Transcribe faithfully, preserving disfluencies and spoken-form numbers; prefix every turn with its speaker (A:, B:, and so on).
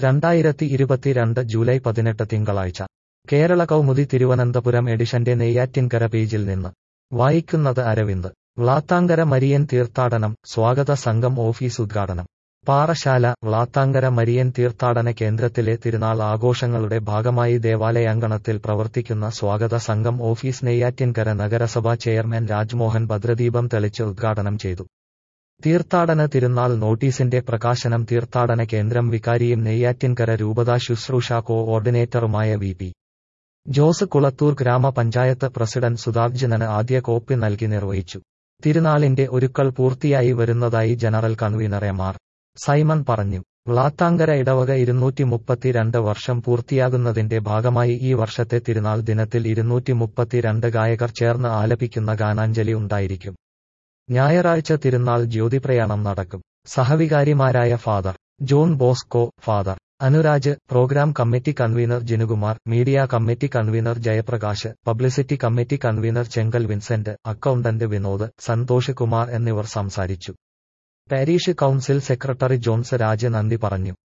A: രണ്ടായിരത്തി ഇരുപത്തിരണ്ട് ജൂലൈ പതിനെട്ട് തിങ്കളാഴ്ച കേരള കൗമുദി തിരുവനന്തപുരം എഡിഷന്റെ നെയ്യാറ്റിൻകര പേജിൽ നിന്ന് വായിക്കുന്നത് അരവിന്ദ്. വ്ളാത്താങ്കര മരിയൻ തീർത്ഥാടനം, സ്വാഗത സംഘം ഓഫീസ് ഉദ്ഘാടനം. പാറശാല. വ്ളാത്താങ്കര മരിയൻ തീർത്ഥാടന കേന്ദ്രത്തിലെ തിരുനാൾ ആഘോഷങ്ങളുടെ ഭാഗമായി ദേവാലയാങ്കണത്തിൽ പ്രവർത്തിക്കുന്ന സ്വാഗത സംഘം ഓഫീസ് നെയ്യാറ്റിൻകര നഗരസഭാ ചെയർമാൻ രാജ്മോഹൻ ഭദ്രദീപം തെളിച്ച് ഉദ്ഘാടനം ചെയ്തു. തീർത്ഥാടന തിരുനാൾ നോട്ടീസിന്റെ പ്രകാശനം തീർത്ഥാടന കേന്ദ്രം വികാരിയും നെയ്യാറ്റിൻകര രൂപതാ ശുശ്രൂഷ കോ-ഓർഡിനേറ്ററുമായ വി പി ജോസ് കുളത്തൂർ ഗ്രാമപഞ്ചായത്ത് പ്രസിഡന്റ് സുധാർജനന് ആദ്യ കോപ്പി നൽകി നിർവഹിച്ചു. തിരുനാളിന്റെ ഒരുക്കൾ പൂർത്തിയായി വരുന്നതായി general convener M R Simon പറഞ്ഞു. വ്ളാത്താങ്കര ഇടവക ഇരുന്നൂറ്റി മുപ്പത്തിരണ്ട് വർഷം പൂർത്തിയാകുന്നതിന്റെ ഭാഗമായി ഈ വർഷത്തെ തിരുനാൾ ദിനത്തിൽ ഇരുന്നൂറ്റി മുപ്പത്തിരണ്ട് ഗായകർ ചേർന്ന് ആലപിക്കുന്ന ഗാനാഞ്ജലി ഉണ്ടായിരിക്കും. ഞായറാഴ്ച തിരുനാൾ ജ്യോതിപ്രയാണം നടക്കും. സഹവികാരിമാരായ father John Bosco, father Anuraj, programme committee convener Jinukumar, media committee convener Jayaprakash, publicity committee convener Chenkal Vincent, accountant Vinod, Santhosh Kumar എന്നിവർ സംസാരിച്ചു. Parish council secretary Johns Raj നന്ദി പറഞ്ഞു.